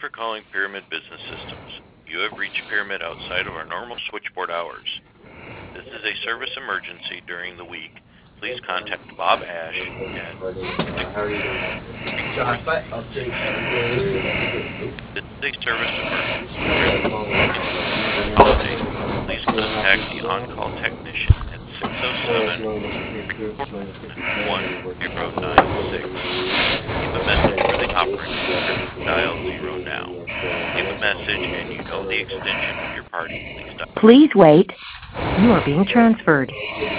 for calling Pyramid Business Systems. You have reached Pyramid outside of our normal switchboard hours. This is a service emergency during the week. Please contact Bob Ash at This is a service emergency during the holiday. Please contact the on-call technician at 607-1096. Leave a message for the operator. Dial 0 now. Leave a message and you know the extension of your party. Please dial. Please wait. You are being transferred.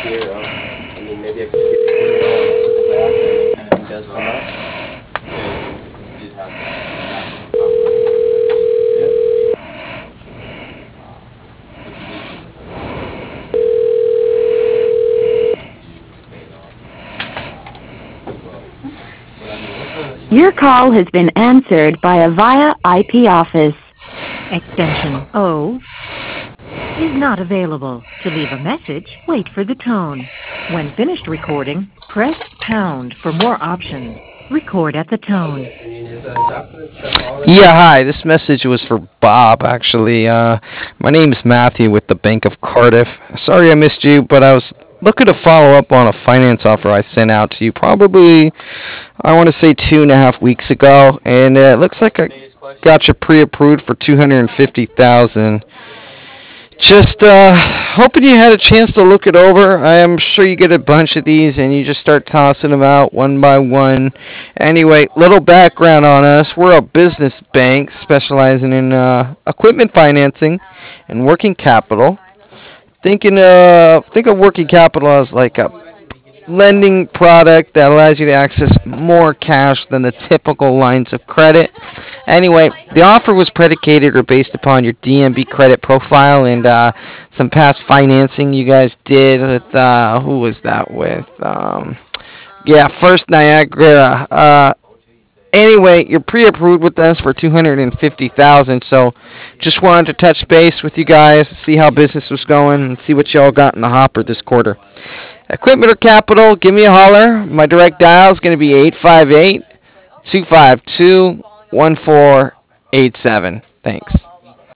Your call has been answered by a VIA IP office. Extension O is not available. To leave a message, wait for the tone. When finished recording, press pound for more options. Record at the tone. Yeah, hi. This message was for Bob, actually. My name is Matthew with the Bank of Cardiff. Sorry I missed you, but I was looking to follow up on a finance offer I sent out to you probably, I want to say 2.5 weeks ago, and it looks like I got you pre-approved for $250,000. Just hoping you had a chance to look it over. I am sure you get a bunch of these and you just start tossing them out one by one. Anyway, little background on us. We're a business bank specializing in equipment financing and working capital. Think of working capital as like a lending product that allows you to access more cash than the typical lines of credit. Anyway, the offer was predicated or based upon your DNB credit profile and some past financing you guys did with, who was that with? First Niagara. Anyway, you're pre-approved with us for $250,000, so just wanted to touch base with you guys, see how business was going, and see what y'all got in the hopper this quarter. Equipment or capital, give me a holler. My direct dial is going to be 858-252-1487. Thanks.